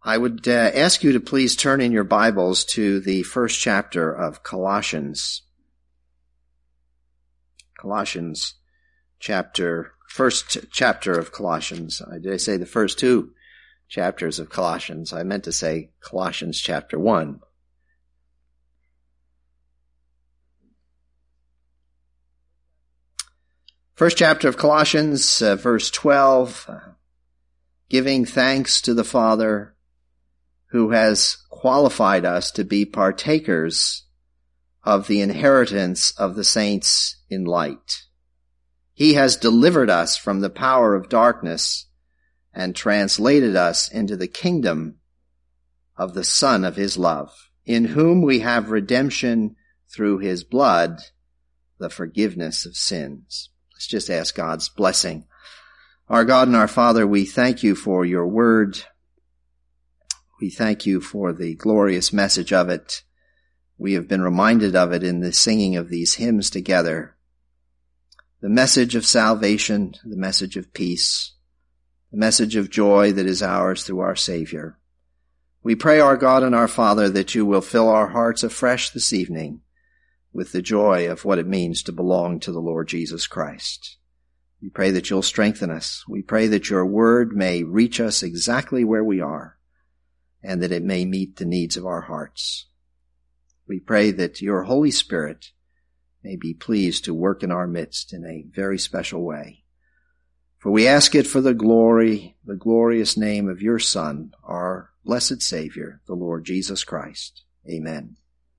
I would ask you to please turn in your Bibles to the first chapter of Colossians. First chapter of Colossians. Did I say the first two chapters of Colossians? I meant to say Colossians chapter 1. First chapter of Colossians, verse 12, giving thanks to the Father who has qualified us to be partakers of the inheritance of the saints in light. He has delivered us from the power of darkness and translated us into the kingdom of the Son of his love, in whom we have redemption through his blood, the forgiveness of sins. Let's just ask God's blessing. Our God and our Father, we thank you for your word. We thank you for the glorious message of it. We have been reminded of it in the singing of these hymns together. The message of salvation, the message of peace, the message of joy that is ours through our Savior. We pray, our God and our Father, that you will fill our hearts afresh this evening with the joy of what it means to belong to the Lord Jesus Christ. We pray that you'll strengthen us. We pray that your word may reach us exactly where we are, and that it may meet the needs of our hearts. We pray that your Holy Spirit may be pleased to work in our midst in a very special way. For we ask it for the glorious name of your Son, our blessed Savior, the Lord Jesus Christ. Amen.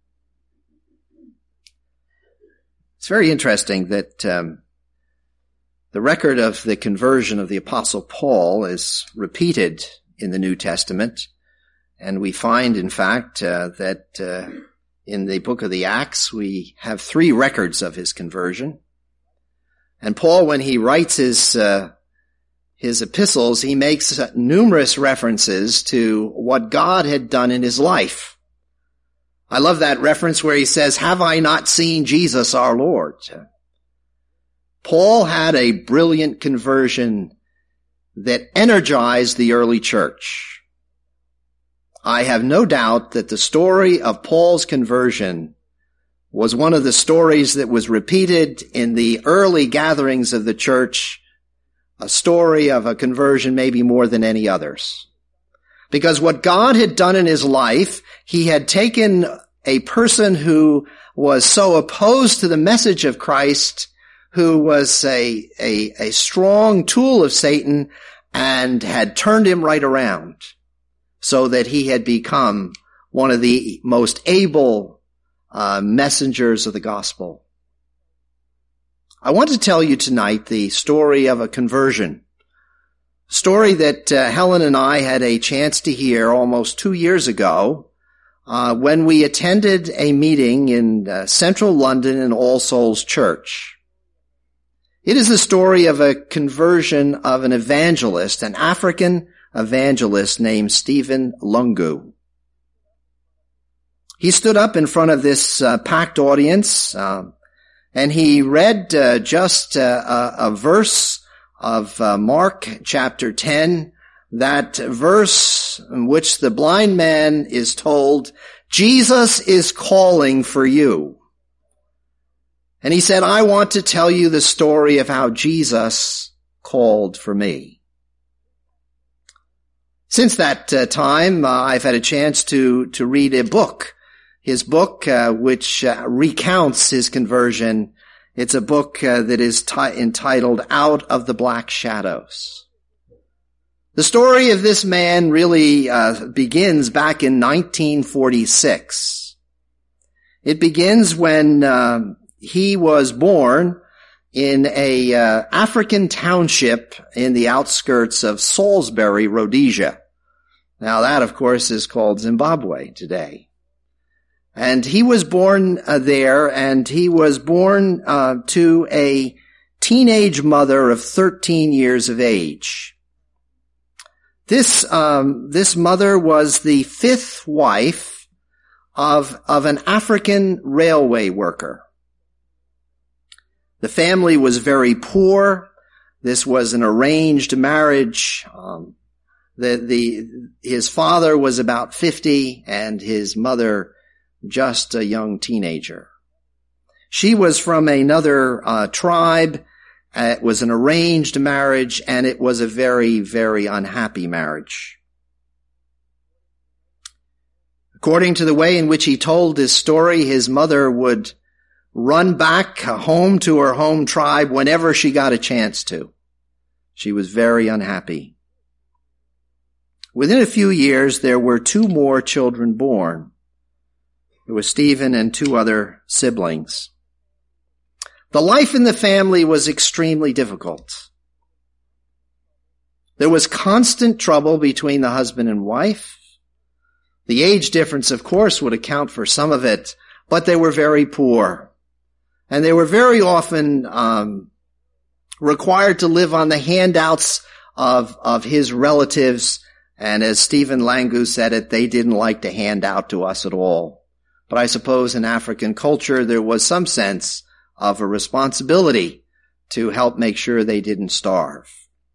It's very interesting that the record of the conversion of the Apostle Paul is repeated in the New Testament. And we find, in fact, that in the book of the Acts, we have 3 records of his conversion. And Paul, when he writes his epistles, he makes numerous references to what God had done in his life. I love that reference where he says, "Have I not seen Jesus our Lord?" Paul had a brilliant conversion that energized the early church. I have no doubt that the story of Paul's conversion was one of the stories that was repeated in the early gatherings of the church, a story of a conversion maybe more than any others. Because what God had done in his life, he had taken a person who was so opposed to the message of Christ, who was a strong tool of Satan, and had turned him right around, so that he had become one of the most able messengers of the gospel. I want to tell you tonight the story of a conversion, a story that Helen and I had a chance to hear almost 2 years ago when we attended a meeting in central London in All Souls Church. It is the story of a conversion of an evangelist, an African evangelist named Stephen Lungu. He stood up in front of this packed audience, and he read just a verse of Mark chapter 10, that verse in which the blind man is told, "Jesus is calling for you." And he said, "I want to tell you the story of how Jesus called for me." Since that time, I've had a chance to read a book. His book, which recounts his conversion. It's a book that is entitled Out of the Black Shadows. The story of this man really begins back in 1946. It begins when he was born in a African township in the outskirts of Salisbury, Rhodesia. Now that, of course, is called Zimbabwe today. And he was born there, and he was born to a teenage mother of 13 years of age. This mother was the 5th wife of an African railway worker. The family was very poor. This was an arranged marriage. His father was about 50 and his mother just a young teenager. She was from another tribe. It was an arranged marriage, and it was a very, very unhappy marriage. According to the way in which he told this story, his mother would run back home to her home tribe whenever she got a chance to. She was very unhappy. Within a few years, there were 2 more children born. There was Stephen and 2 other siblings. The life in the family was extremely difficult. There was constant trouble between the husband and wife. The age difference, of course, would account for some of it, but they were very poor. And they were very often required to live on the handouts of his relatives. And as Stephen Langu said it, they didn't like to hand out to us at all. But I suppose in African culture, there was some sense of a responsibility to help make sure they didn't starve.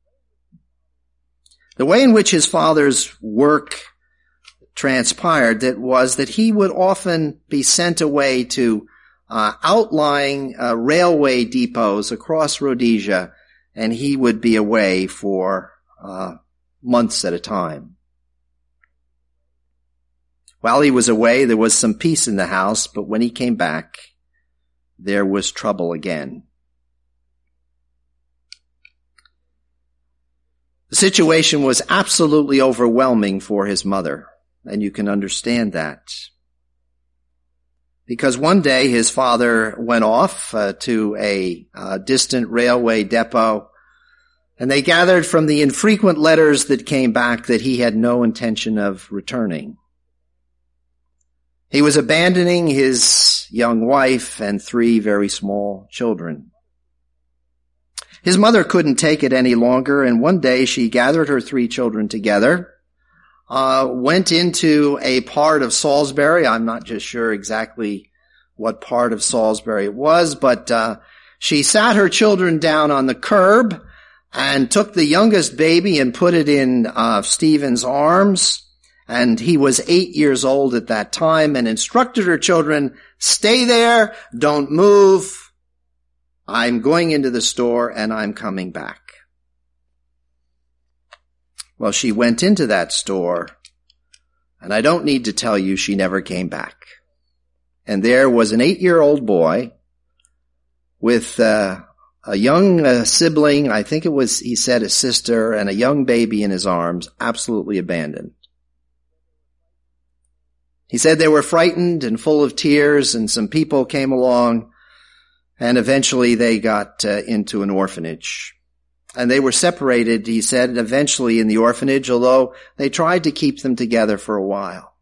The way in which his father's work transpired was that he would often be sent away to outlying railway depots across Rhodesia, and he would be away for months at a time. While he was away, there was some peace in the house, but when he came back, there was trouble again. The situation was absolutely overwhelming for his mother, and you can understand that. Because one day his father went off to a distant railway depot, and they gathered from the infrequent letters that came back that he had no intention of returning. He was abandoning his young wife and 3 very small children. His mother couldn't take it any longer, and one day she gathered her 3 children together, went into a part of Salisbury. I'm not just sure exactly what part of Salisbury it was, but she sat her children down on the curb and took the youngest baby and put it in Stephen's arms. And he was 8 years old at that time, and instructed her children, stay there, don't move. I'm going into the store and I'm coming back. Well, she went into that store, and I don't need to tell you she never came back. And there was an 8-year-old boy with a young sibling, I think it was, he said, a sister, and a young baby in his arms, absolutely abandoned. He said they were frightened and full of tears, and some people came along, and eventually they got into an orphanage. And they were separated, he said, eventually in the orphanage, although they tried to keep them together for a while.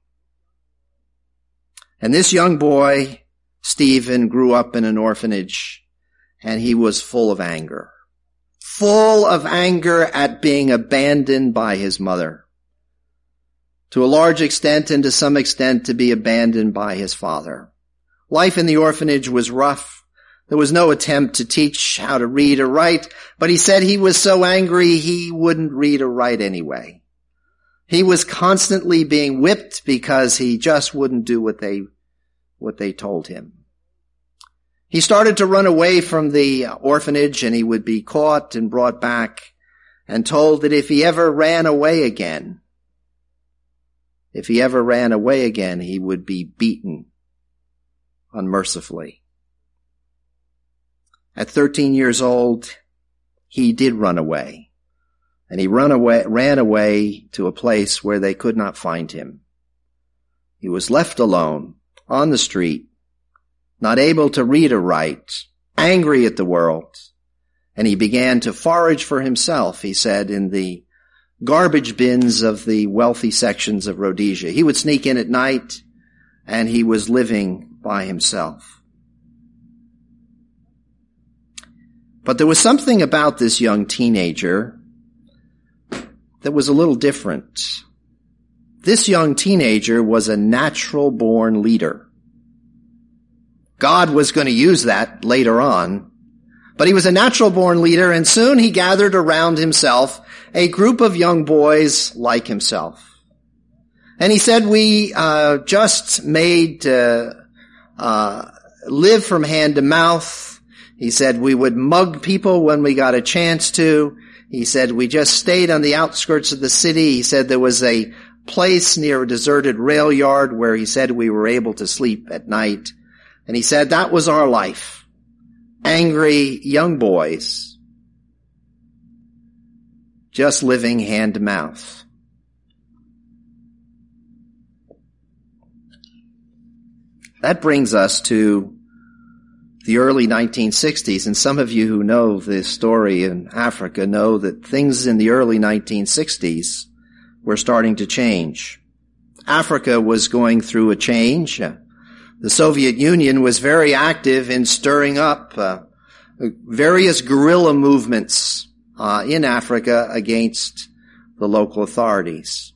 And this young boy, Stephen, grew up in an orphanage, and he was full of anger. Full of anger at being abandoned by his mother. To a large extent and to some extent to be abandoned by his father. Life in the orphanage was rough. There was no attempt to teach how to read or write, but he said he was so angry he wouldn't read or write anyway. He was constantly being whipped because he just wouldn't do what they told him. He started to run away from the orphanage, and he would be caught and brought back and told that if he ever ran away again, he would be beaten unmercifully. At 13 years old, he did run away. And he ran away to a place where they could not find him. He was left alone on the street, not able to read or write, angry at the world. And he began to forage for himself, he said, in the garbage bins of the wealthy sections of Rhodesia. He would sneak in at night, and he was living by himself. But there was something about this young teenager that was a little different. This young teenager was a natural-born leader. God was going to use that later on, But he was a natural-born leader, and soon he gathered around himself a group of young boys like himself. And he said, we just made live from hand to mouth. He said we would mug people when we got a chance to. He said we just stayed on the outskirts of the city. He said there was a place near a deserted rail yard where he said we were able to sleep at night. And he said that was our life. Angry young boys, just living hand to mouth. That brings us to the early 1960s, and some of you who know this story in Africa know that things in the early 1960s were starting to change. Africa was going through a change. The Soviet Union was very active in stirring up various guerrilla movements in Africa against the local authorities.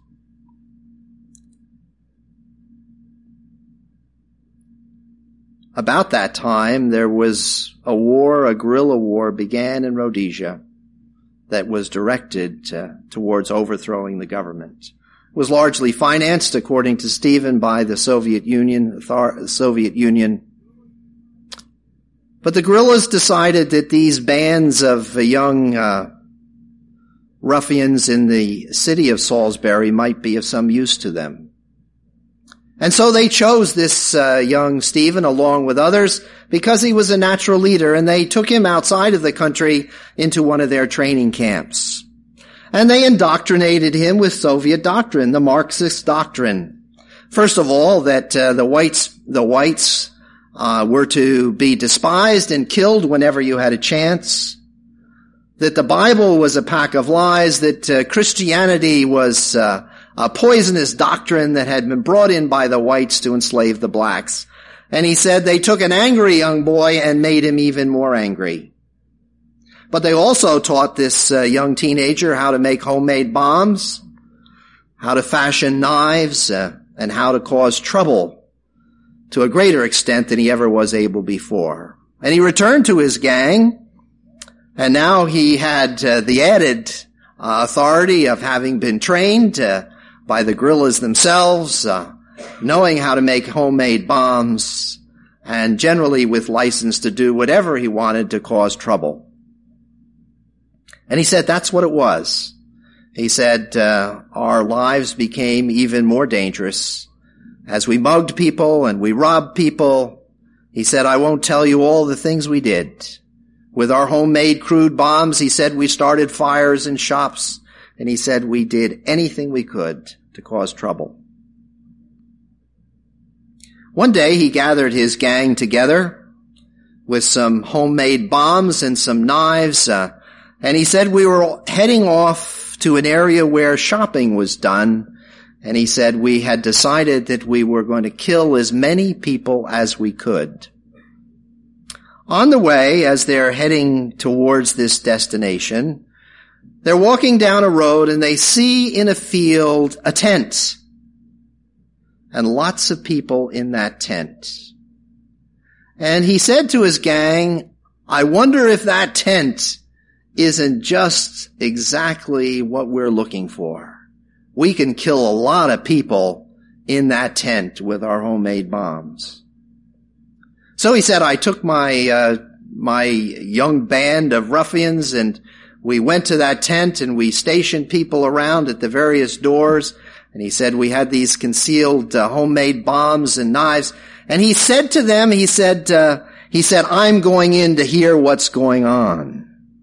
About that time, there was a guerrilla war began in Rhodesia that was directed towards overthrowing the government. It was largely financed, according to Stephen, by the Soviet Union. But the guerrillas decided that these bands of young ruffians in the city of Salisbury might be of some use to them. And so they chose this young Stephen along with others because he was a natural leader, and they took him outside of the country into one of their training camps. And they indoctrinated him with Soviet doctrine, the Marxist doctrine. First of all, that the whites were to be despised and killed whenever you had a chance. That the Bible was a pack of lies. That Christianity was a poisonous doctrine that had been brought in by the whites to enslave the blacks. And he said they took an angry young boy and made him even more angry. But they also taught this young teenager how to make homemade bombs, how to fashion knives, and how to cause trouble to a greater extent than he ever was able before. And he returned to his gang, and now he had the added authority of having been trained by the guerrillas themselves, knowing how to make homemade bombs, and generally with license to do whatever he wanted to cause trouble. And he said that's what it was. He said our lives became even more dangerous as we mugged people and we robbed people. He said, I won't tell you all the things we did. With our homemade crude bombs, he said we started fires in shops, and he said we did anything we could to cause trouble. One day he gathered his gang together with some homemade bombs and some knives, and he said we were heading off to an area where shopping was done. And he said we had decided that we were going to kill as many people as we could. On the way, as they're heading towards this destination, they're walking down a road and they see in a field a tent. And lots of people in that tent. And he said to his gang, I wonder if that tent isn't just exactly what we're looking for. We can kill a lot of people in that tent with our homemade bombs. So he said, I took my young band of ruffians and we went to that tent and we stationed people around at the various doors. And he said we had these concealed homemade bombs and knives. And he said to them, he said, I'm going in to hear what's going on.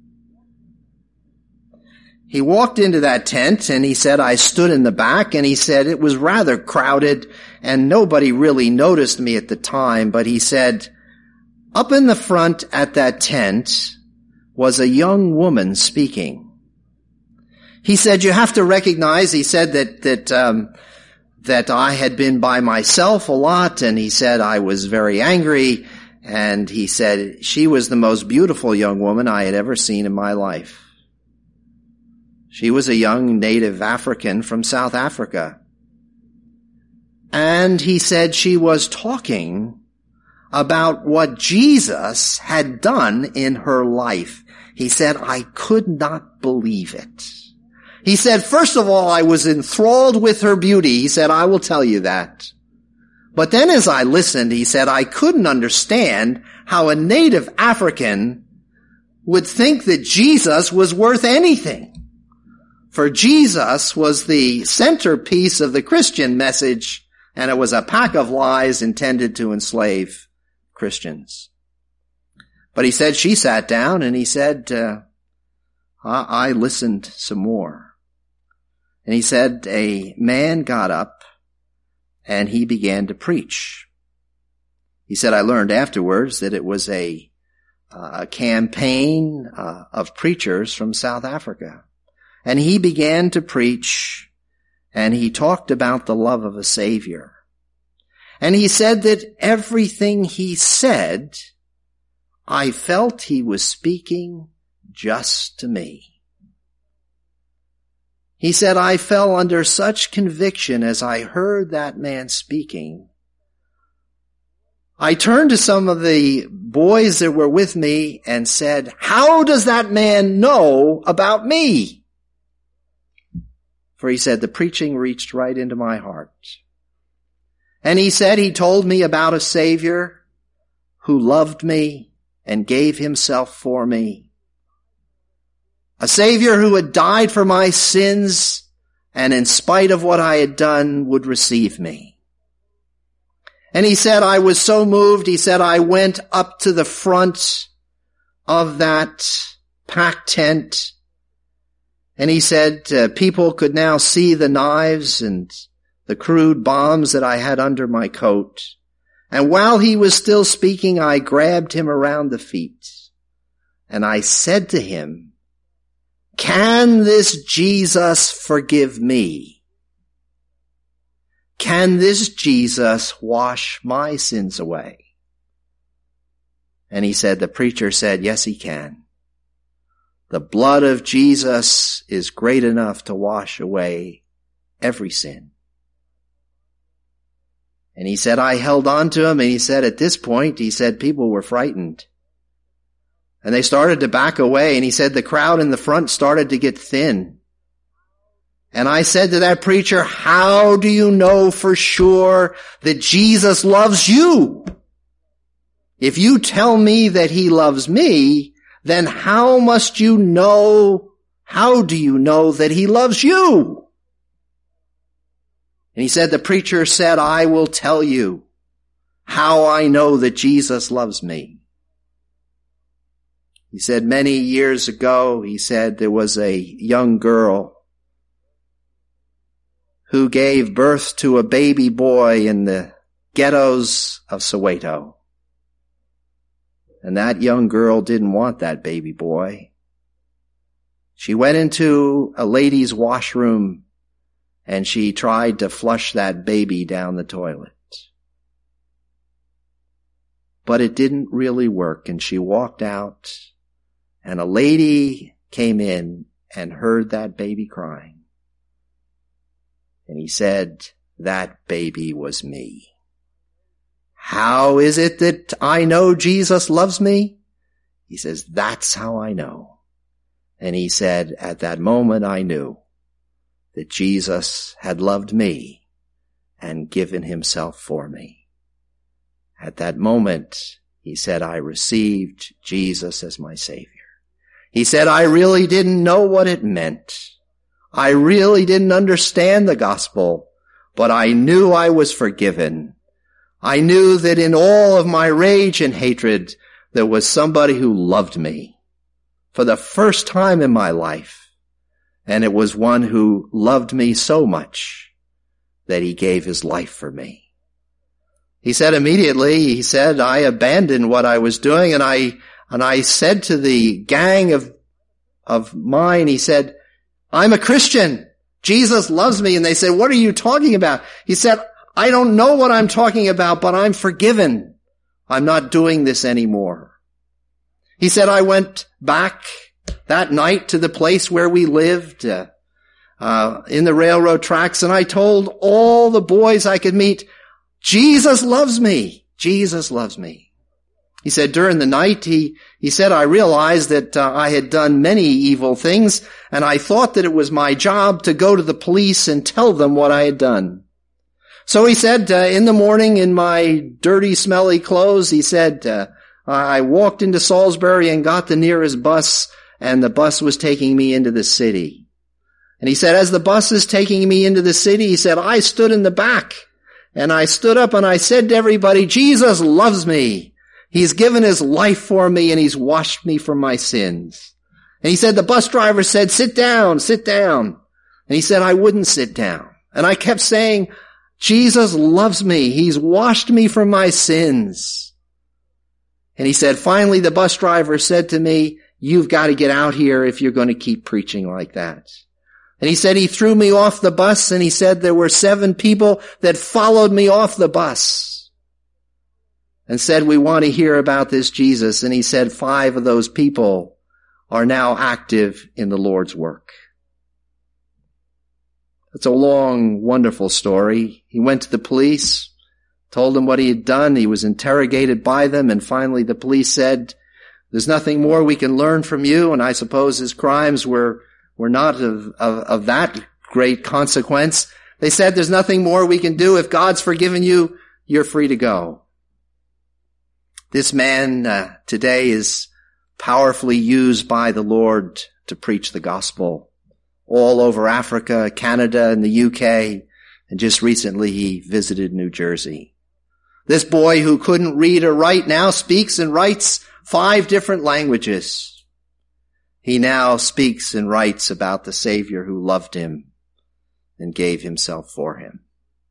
He walked into that tent and he said, I stood in the back, and he said it was rather crowded and nobody really noticed me at the time, but he said, up in the front at that tent was a young woman speaking. He said, you have to recognize, he said that I had been by myself a lot, and he said I was very angry, and he said she was the most beautiful young woman I had ever seen in my life. She was a young native African from South Africa. And he said she was talking about what Jesus had done in her life. He said, I could not believe it. He said, first of all, I was enthralled with her beauty. He said, I will tell you that. But then as I listened, he said, I couldn't understand how a native African would think that Jesus was worth anything. For Jesus was the centerpiece of the Christian message, and it was a pack of lies intended to enslave Christians. But he said she sat down, and he said, I listened some more. And he said a man got up, and he began to preach. He said, I learned afterwards that it was a campaign of preachers from South Africa. And he began to preach, and he talked about the love of a Savior. And he said that everything he said, I felt he was speaking just to me. He said, I fell under such conviction as I heard that man speaking. I turned to some of the boys that were with me and said, how does that man know about me? For he said, the preaching reached right into my heart. And he said, he told me about a Savior who loved me and gave himself for me. A Savior who had died for my sins and in spite of what I had done would receive me. And he said, I was so moved, he said, I went up to the front of that packed tent. And he said, people could now see the knives and the crude bombs that I had under my coat. And while he was still speaking, I grabbed him around the feet. And I said to him, can this Jesus forgive me? Can this Jesus wash my sins away? And he said, the preacher said, yes, he can. The blood of Jesus is great enough to wash away every sin. And he said, I held on to him, and he said, at this point, he said, people were frightened. And they started to back away, and he said the crowd in the front started to get thin. And I said to that preacher, how do you know for sure that Jesus loves you? If you tell me that he loves me, then how do you know that he loves you? And he said, the preacher said, I will tell you how I know that Jesus loves me. He said many years ago, he said there was a young girl who gave birth to a baby boy in the ghettos of Soweto. And that young girl didn't want that baby boy. She went into a ladies' washroom and she tried to flush that baby down the toilet. But it didn't really work, and she walked out. And a lady came in and heard that baby crying. And he said, that baby was me. How is it that I know Jesus loves me? He says, that's how I know. And he said, at that moment I knew that Jesus had loved me and given himself for me. At that moment, he said, I received Jesus as my Savior. He said, I really didn't know what it meant. I really didn't understand the gospel, but I knew I was forgiven. I knew that in all of my rage and hatred, there was somebody who loved me for the first time in my life. And it was one who loved me so much that he gave his life for me. He said immediately, I abandoned what I was doing, and I said to the gang of mine, he said, I'm a Christian. Jesus loves me. And they said, what are you talking about? He said, I don't know what I'm talking about, but I'm forgiven. I'm not doing this anymore. He said, I went back that night to the place where we lived, in the railroad tracks, and I told all the boys I could meet, Jesus loves me. Jesus loves me. He said during the night, he said, I realized that I had done many evil things, and I thought that it was my job to go to the police and tell them what I had done. So he said, in the morning in my dirty, smelly clothes, he said, I walked into Salisbury and got the nearest bus, and the bus was taking me into the city. And he said, as the bus is taking me into the city, he said, I stood in the back, and I stood up and I said to everybody, Jesus loves me. He's given his life for me, and he's washed me from my sins. And he said, the bus driver said, sit down, sit down. And he said, I wouldn't sit down. And I kept saying, Jesus loves me. He's washed me from my sins. And he said, finally, the bus driver said to me, you've got to get out here if you're going to keep preaching like that. And he said he threw me off the bus, and he said there were 7 people that followed me off the bus and said, we want to hear about this Jesus. And he said 5 of those people are now active in the Lord's work. It's a long, wonderful story. He went to the police, told them what he had done. He was interrogated by them, and finally the police said, there's nothing more we can learn from you. And I suppose his crimes were not of that great consequence. They said, there's nothing more we can do. If God's forgiven you, you're free to go. This man today is powerfully used by the Lord to preach the gospel all over Africa, Canada, and the UK, and just recently he visited New Jersey. This boy who couldn't read or write now speaks and writes 5 different languages. He now speaks and writes about the Savior who loved him and gave himself for him.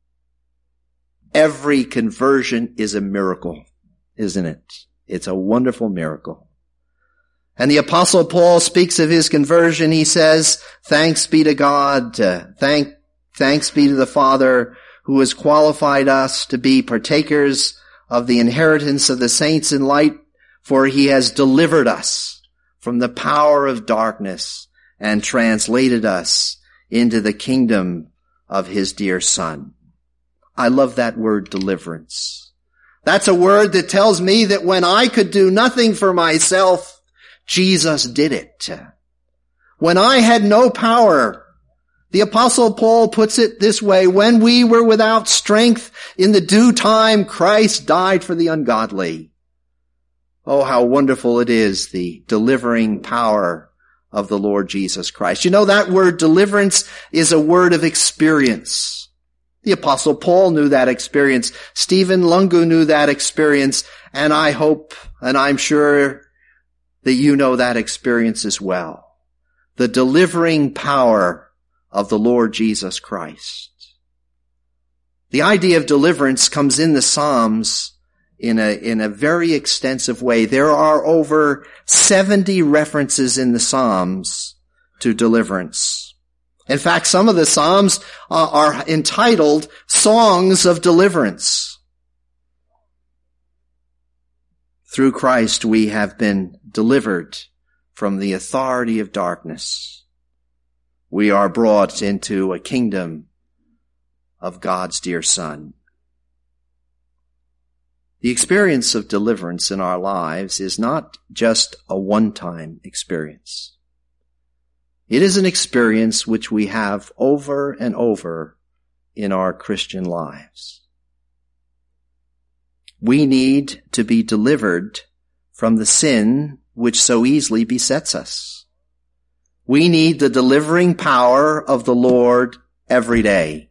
Every conversion is a miracle, isn't it? It's a wonderful miracle. And the Apostle Paul speaks of his conversion. He says, thanks be to God, thanks be to the Father who has qualified us to be partakers of the inheritance of the saints in light, for he has delivered us from the power of darkness and translated us into the kingdom of his dear Son. I love that word, deliverance. That's a word that tells me that when I could do nothing for myself, Jesus did it. When I had no power, the Apostle Paul puts it this way, when we were without strength, in the due time, Christ died for the ungodly. Oh, how wonderful it is, the delivering power of the Lord Jesus Christ. You know, that word deliverance is a word of experience. The Apostle Paul knew that experience. Stephen Lungu knew that experience. And I hope, and I'm sure that you know that experience as well. The delivering power of the Lord Jesus Christ. The idea of deliverance comes in the Psalms in a very extensive way. There are over 70 references in the Psalms to deliverance. In fact, some of the Psalms are entitled Songs of Deliverance. Through Christ we have been delivered from the authority of darkness. We are brought into a kingdom of God's dear Son. The experience of deliverance in our lives is not just a one-time experience. It is an experience which we have over and over in our Christian lives. We need to be delivered from the sin which so easily besets us. We need the delivering power of the Lord every day.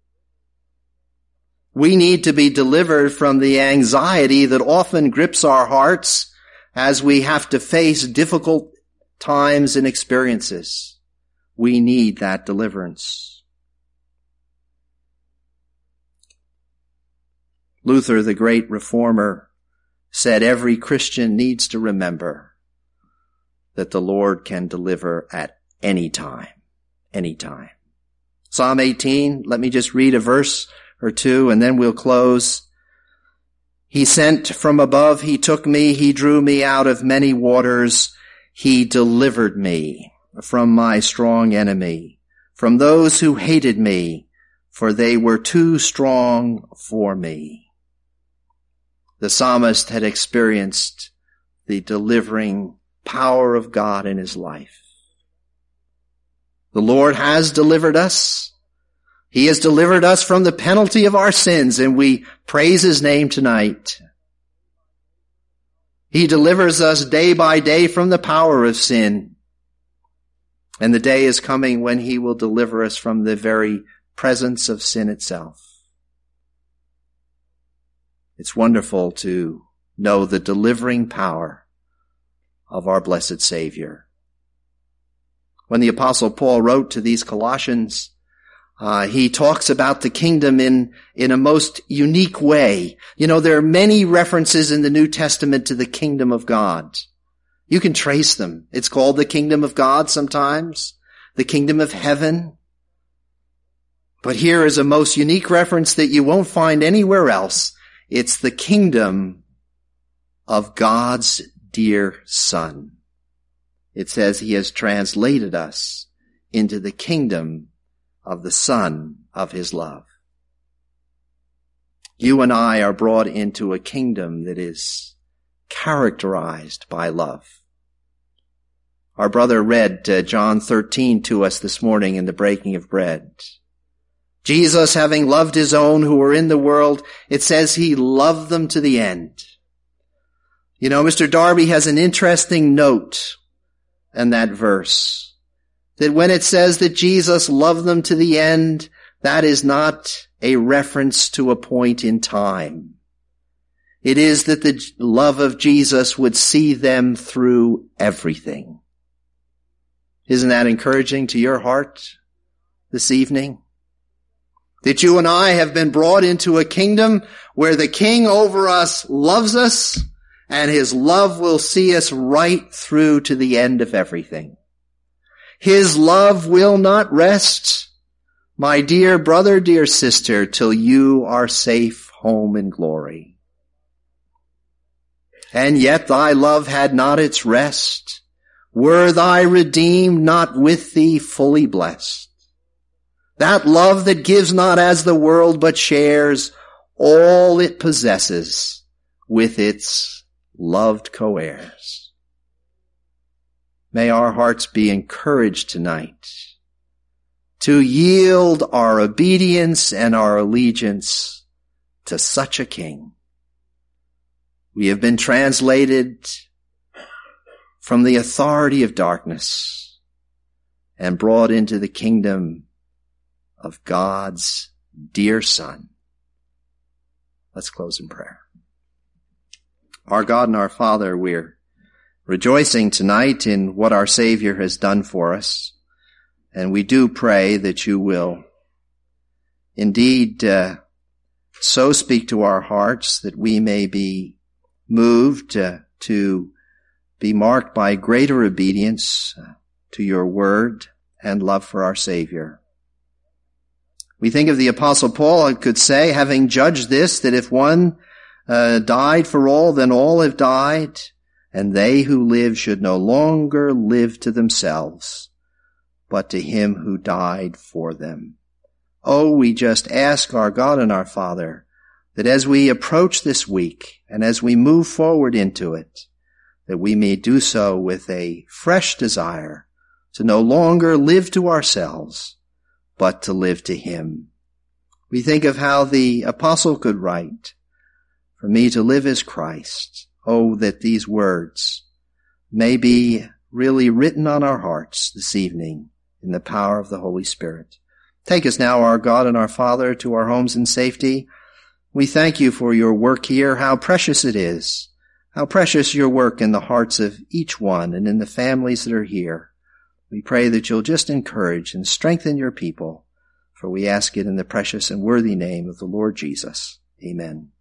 We need to be delivered from the anxiety that often grips our hearts as we have to face difficult times and experiences. We need that deliverance. Luther, the great reformer, said every Christian needs to remember that the Lord can deliver at any time. Any time. Psalm 18, let me just read a verse or two, and then we'll close. He sent from above, he took me, he drew me out of many waters. He delivered me from my strong enemy, from those who hated me, for they were too strong for me. The psalmist had experienced the delivering power of God in his life. The Lord has delivered us. He has delivered us from the penalty of our sins, and we praise his name tonight. He delivers us day by day from the power of sin. And the day is coming when he will deliver us from the very presence of sin itself. It's wonderful to know the delivering power of our blessed Savior. When the Apostle Paul wrote to these Colossians, he talks about the kingdom in a most unique way. You know, there are many references in the New Testament to the kingdom of God. You can trace them. It's called the kingdom of God sometimes, the kingdom of heaven. But here is a most unique reference that you won't find anywhere else. It's the kingdom of God's dear Son. It says he has translated us into the kingdom of the Son of his love. You and I are brought into a kingdom that is characterized by love. Our brother read John 13 to us this morning in the breaking of bread. Jesus, having loved his own who were in the world, it says he loved them to the end. You know, Mr. Darby has an interesting note in that verse, that when it says that Jesus loved them to the end, that is not a reference to a point in time. It is that the love of Jesus would see them through everything. Isn't that encouraging to your heart this evening? That you and I have been brought into a kingdom where the King over us loves us, and his love will see us right through to the end of everything. His love will not rest, my dear brother, dear sister, till you are safe home in glory. And yet thy love had not its rest. Were thy redeemed not with thee fully blessed? That love that gives not as the world, but shares all it possesses with its loved co-heirs. May our hearts be encouraged tonight to yield our obedience and our allegiance to such a King. We have been translated from the authority of darkness and brought into the kingdom of God's dear Son. Let's close in prayer. Our God and our Father, we're rejoicing tonight in what our Savior has done for us, and we do pray that you will indeed so speak to our hearts that we may be moved to be marked by greater obedience to your word and love for our Savior. We think of the Apostle Paul, who could say, having judged this, that if one died for all, then all have died, and they who live should no longer live to themselves, but to him who died for them. Oh, we just ask our God and our Father that as we approach this week and as we move forward into it, that we may do so with a fresh desire to no longer live to ourselves, but to live to him. We think of how the apostle could write, "For me to live is Christ." Oh, that these words may be really written on our hearts this evening in the power of the Holy Spirit. Take us now, our God and our Father, to our homes in safety. We thank you for your work here, how precious it is, how precious your work in the hearts of each one and in the families that are here. We pray that you'll just encourage and strengthen your people, for we ask it in the precious and worthy name of the Lord Jesus. Amen.